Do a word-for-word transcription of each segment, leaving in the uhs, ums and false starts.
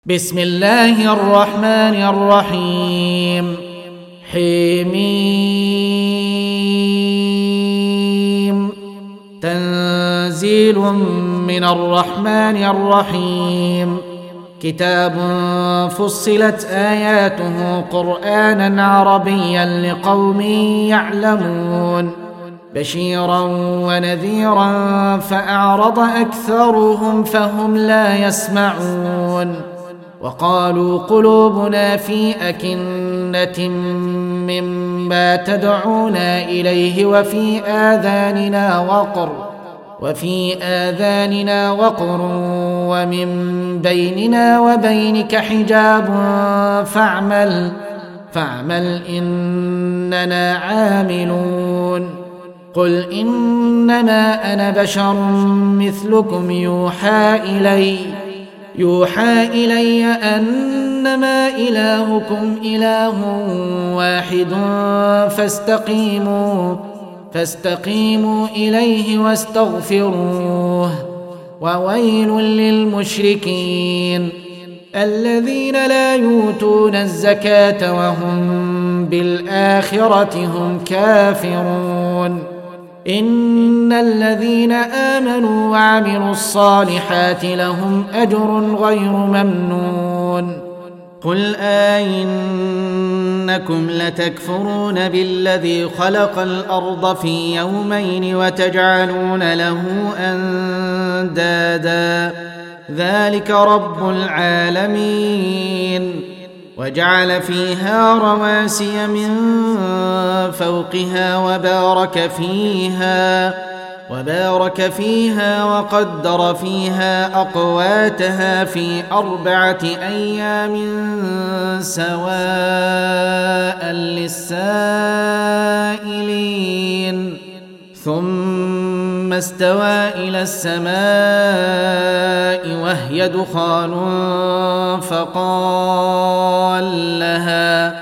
بسم الله الرحمن الرحيم. حميم. تنزيل من الرحمن الرحيم. كتاب فصلت آياته قرآنا عربيا لقوم يعلمون بشيرا ونذيرا فأعرض أكثرهم فهم لا يسمعون. وقالوا قلوبنا في أكنة مما تدعونا إليه وفي آذاننا وقر وفي آذاننا وقر ومن بيننا وبينك حجاب فاعمل فاعمل إننا عاملون. قل إنما أنا بشر مثلكم يوحى إلي يوحى إلي أنما إلهكم إله واحد فاستقيموا فاستقيموا إليه واستغفروه. وويل للمشركين الذين لا يؤتون الزكاة وهم بالآخرة هم كافرون. إن الذين آمنوا وعملوا الصالحات لهم أجر غير ممنون. قل أئنكم لتكفرون بالذي خلق الأرض في يومين وتجعلون له أندادا ذلك رب العالمين. وجعل فيها رواسي من فوقها وبارك فيها وبارك فيها وقدر فيها أقواتها في أربعة أيام سواء للسائلين. ثم استوى إلى السماء وهي دخان فقال لها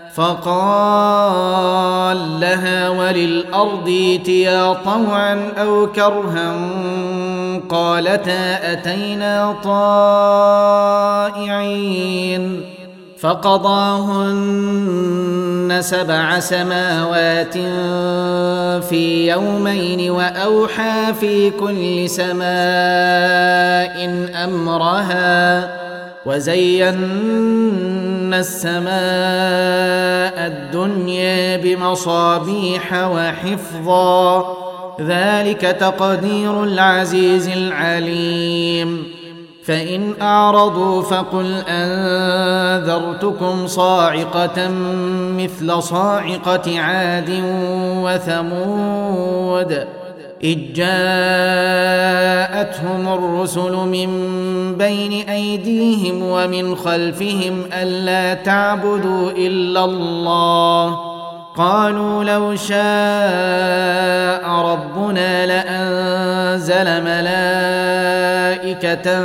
فقال لها وللأرض ائتيا طوعا أو كرها قالتا أتينا طائعين. فقضاهن سبع سماوات في يومين وأوحى في كل سماء أمرها وزينا السماء الدنيا بمصابيح وحفظا ذلك تقدير العزيز العليم. فإن أعرضوا فقل أنذرتكم صاعقة مثل صاعقة عاد وثمود إذ جاءتهم الرسل من بين أيديهم ومن خلفهم ألا تعبدوا إلا الله قالوا لو شاء ربنا لأنزل ملائكة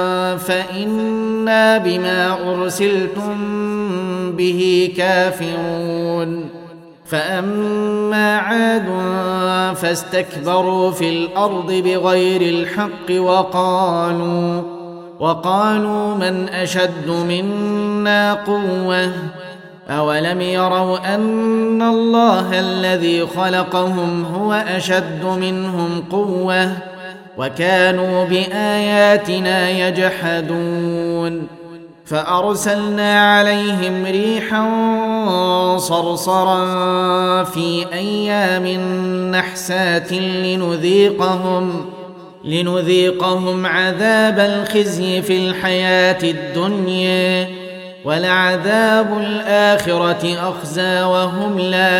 فإنا بما أرسلتم به كافرون. فأما عاد فاستكبروا في الأرض بغير الحق وقالوا وقالوا من أشد منا قوة أولم يروا أن الله الذي خلقهم هو أشد منهم قوة وكانوا بآياتنا يجحدون. فأرسلنا عليهم ريحا صرصرا في أيام نحسات لنذيقهم لنذيقهم عذاب الخزي في الحياة الدنيا ولعذاب الآخرة أخزى وهم لا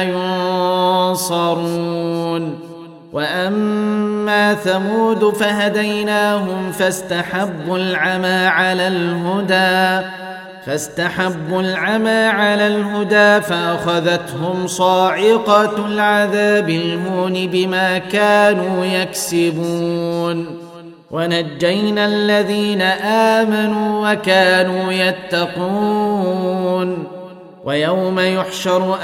ينصرون. وأما ثمود فهديناهم فاستحبوا العمى على الهدى فاستحبوا العمى على الهدى فأخذتهم صاعقة العذاب المهين بما كانوا يكسبون. ونجينا الذين آمنوا وكانوا يتقون. ويوم يحشر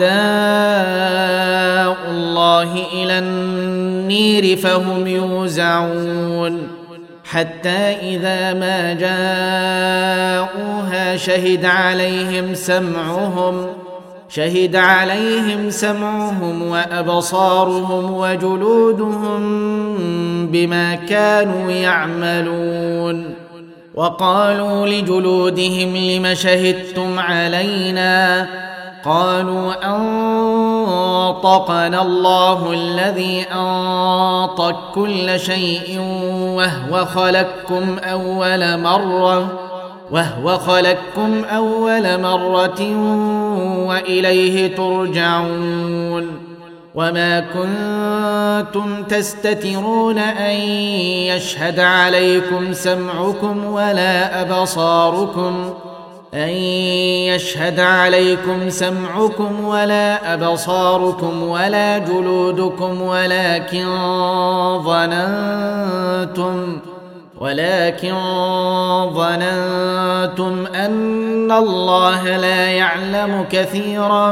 أعداء الله إلى النير فهم يوزعون حتى إذا ما شهد عليهم سمعهم شهد عليهم سمعهم وأبصارهم وجلودهم بما كانوا يعملون. وقالوا لجلودهم لم شهدتم علينا؟ قالوا أنطقنا الله الذي أنطق كل شيء وهو خلقكم أول مرة وهو خلقكم أول مرة وإليه ترجعون. وما كنتم تستترون أن يشهد عليكم سمعكم ولا أبصاركم أن يشهد عليكم سمعكم ولا أبصاركم ولا جلودكم ولكن ظننتم ولكن ظننتم أن الله لا يعلم كثيرا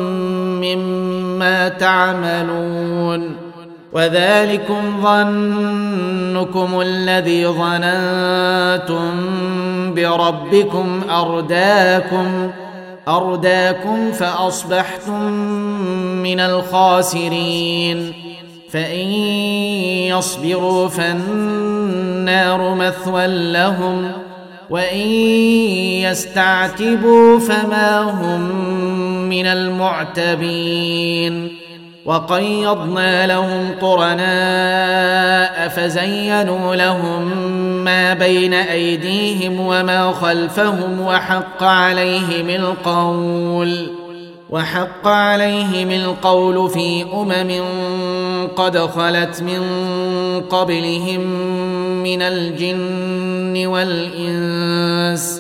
مما تعملون. وذلكم ظنكم الذي ظننتم بربكم أرداكم أرداكم فأصبحتم من الخاسرين. فإن يصبروا فالنار مثوى لهم وإن يستعتبوا فما هم من المعتبين. وقيضنا لهم قرناء فزينوا لهم ما بين أيديهم وما خلفهم وحق عليهم القول وحق عليهم القول في أمم قد خلت من قبلهم من الجن والإنس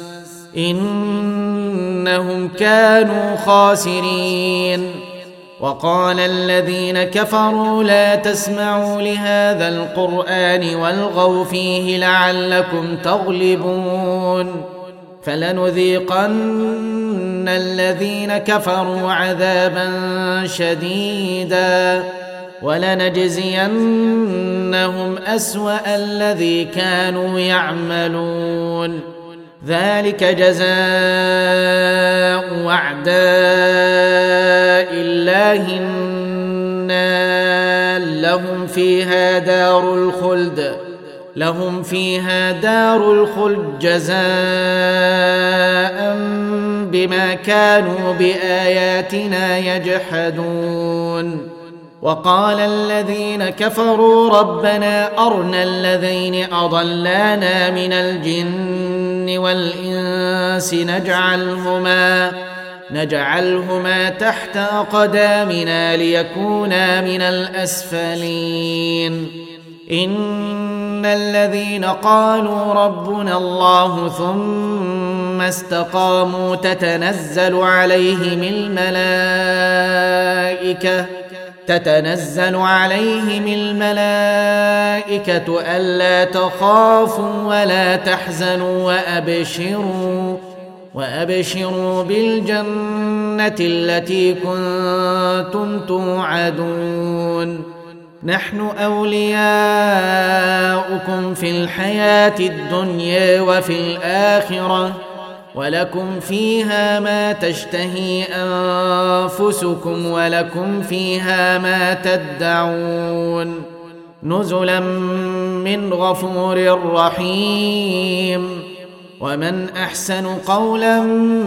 إنهم كانوا خاسرين. وقال الذين كفروا لا تسمعوا لهذا القرآن والغوا فيه لعلكم تغلبون. فلنذيقن الذين كفروا عذابا شديدا ولنجزينهم أسوأ الذي كانوا يعملون. ذلك جزاء أعداء الله النار لهم فيها دار الخلد لهم فيها دار الخلد جزاء بما كانوا بآياتنا يجحدون. وقال الذين كفروا ربنا أرنا الذين أضلانا من الجن والإنس نجعلهما نجعلهما تحت أقدامنا ليكونا من الأسفلين. إن الذين قالوا ربنا الله ثم استقاموا تتنزل عليهم الملائكة تتنزل عليهم الملائكة ألا تخافوا ولا تحزنوا وأبشروا وأبشروا بالجنة التي كنتم توعدون. نحن أولياؤكم في الحياة الدنيا وفي الآخرة ولكم فيها ما تشتهي أنفسكم ولكم فيها ما تدعون. نزلا من غفور رحيم. ومن أحسن قولا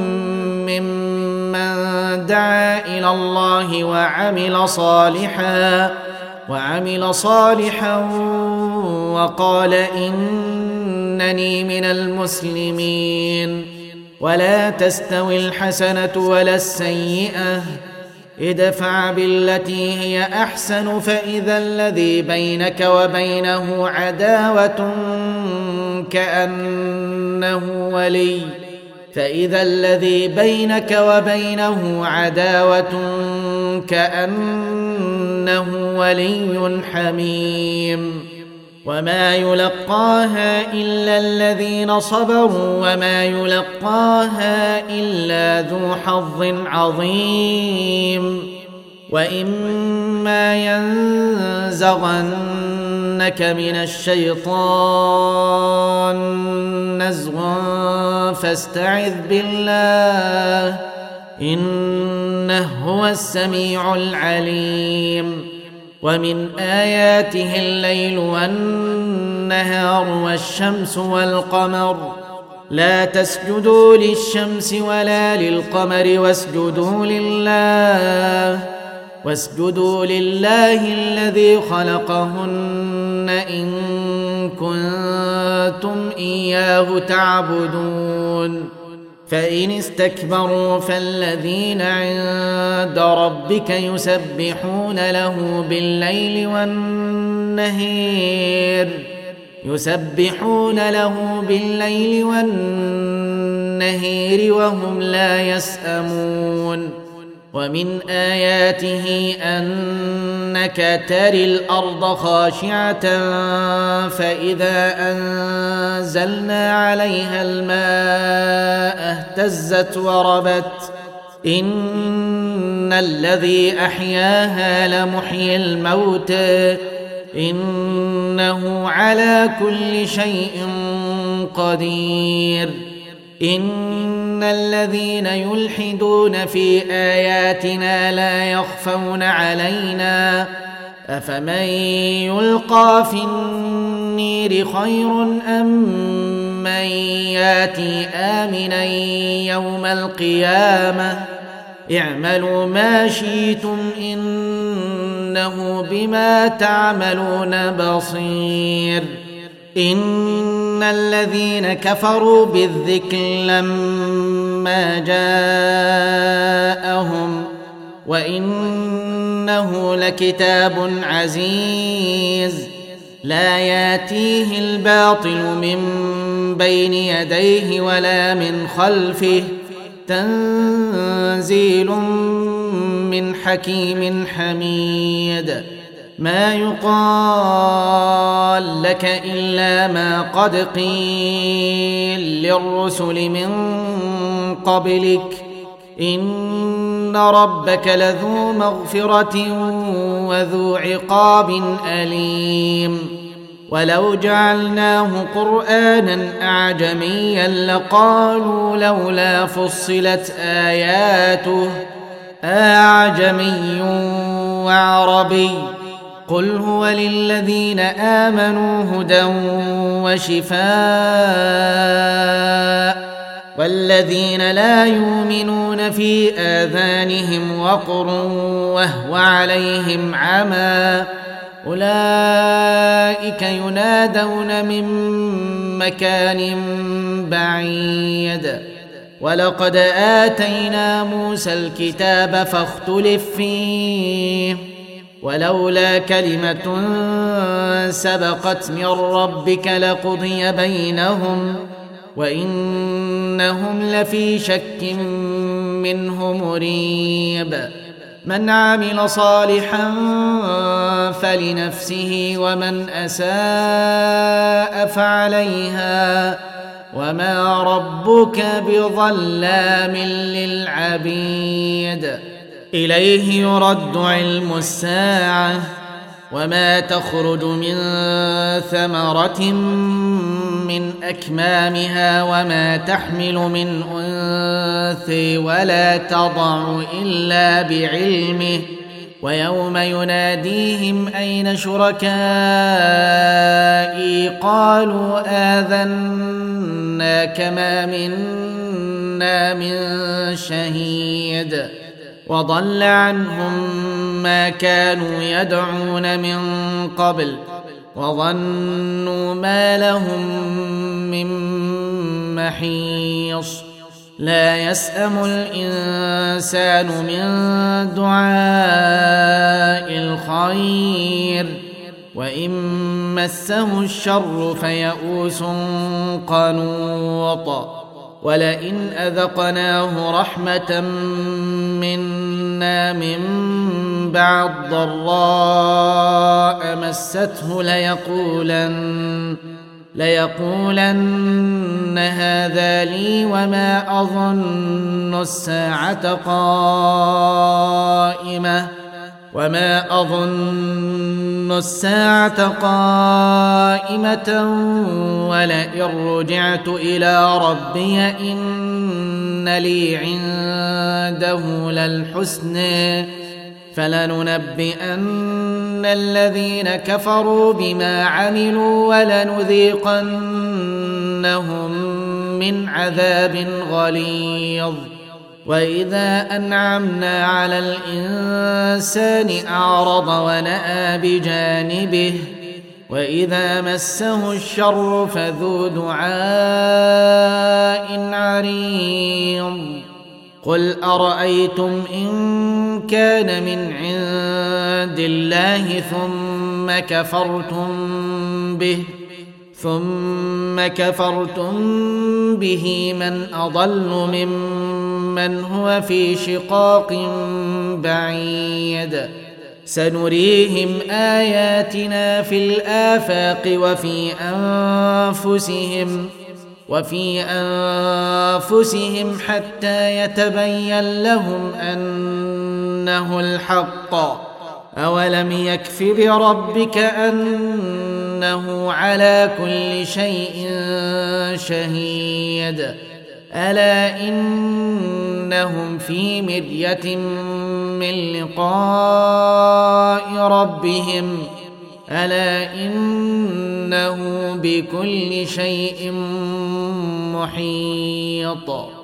ممن دعا إلى الله وعمل صالحا وعمل صالحا وقال إنني من المسلمين. ولا تستوي الحسنة ولا السيئة ادفع بالتي هي أحسن فإذا الذي بينك وبينه عداوة كأنه ولي فإذا الذي بينك وبينه عداوة كأنه ولي حميم. وما يلقاها إلا الذين صبروا وما يلقاها إلا ذو حظ عظيم. وإما ينزغنك من الشيطان نزغ فاستعذ بالله إنه هو السميع العليم. ومن آياته الليل والنهار والشمس والقمر لا تسجدوا للشمس ولا للقمر واسجدوا لله واسجدوا لله الذي خلقهن إن كنتم إياه تعبدون. فإن استكبروا فالذين عند ربك يسبحون له بالليل والنهار يسبحون له بالليل والنهار وهم لا يسأمون. ومن آياته أنك تري الأرض خاشعة فإذا أنزلنا عليها الماء اهتزت وربت إن الذي أحياها لمحيي الموتى إنه على كل شيء قدير. إن الذين يلحدون في آياتنا لا يخفون علينا أفمن يلقى في النير خير أم من ياتي آمنا يوم القيامة اعملوا ما شئتم إنه بما تعملون بصير. إن الذين كفروا بالذكر لما جاءهم وإنه لكتاب عزيز لا ياتيه الباطل من بين يديه ولا من خلفه تنزيل من حكيم حميد. ما يقال لك إلا ما قد قيل للرسل من قبلك إن ربك لذو مغفرة وذو عقاب أليم. ولو جعلناه قرآنا أعجميا لقالوا لولا فصلت آياته أعجمي وعربي قل هو للذين آمنوا هدى وشفاء والذين لا يؤمنون في آذانهم وقر وهو عليهم عمى أولئك ينادون من مكان بعيد. ولقد آتينا موسى الكتاب فاختلف فيه ولولا كلمة سبقت من ربك لقضي بينهم وإنهم لفي شك منه مريب. من عمل صالحا فلنفسه ومن أساء فعليها وما ربك بظلام للعبيد. إليه يرد علم الساعة وما تخرج من ثمرة من أكمامها وما تحمل من أنثى ولا تضع إلا بعلمه ويوم يناديهم أين شركائي قالوا آذناك ما منا من شهيد وضل عنهم ما كانوا يدعون من قبل وظنوا ما لهم من محيص. لا يسأم الإنسان من دعاء الخير وإن مسه الشر فيئوس قنوط. ولئن أذقناه رحمة منا من بعد ضراء مسته ليقولن ليقولن هذا لي وما أظن الساعة قائمة وما أظن الساعة قائمة ولئن رجعت إلى ربي إن لي عنده للحسن فلننبئن الذين كفروا بما عملوا ولنذيقنهم من عذاب غليظ. وإذا أنعمنا على الإنسان أعرض ونأى بجانبه وإذا مسه الشر فذو دعاء عريض. قل أرأيتم إن كان من عند الله ثم كفرتم به ثم كفرتم به من أضل ممن هو في شقاق بعيد. سنريهم آياتنا في الآفاق وفي أنفسهم وفي أنفسهم حتى يتبين لهم أنه الحق. أولم يكف بربك أنه على كل شيء شهيد. ألا إنهم في مرية من لقاء ربهم ألا إنه بكل شيء محيط.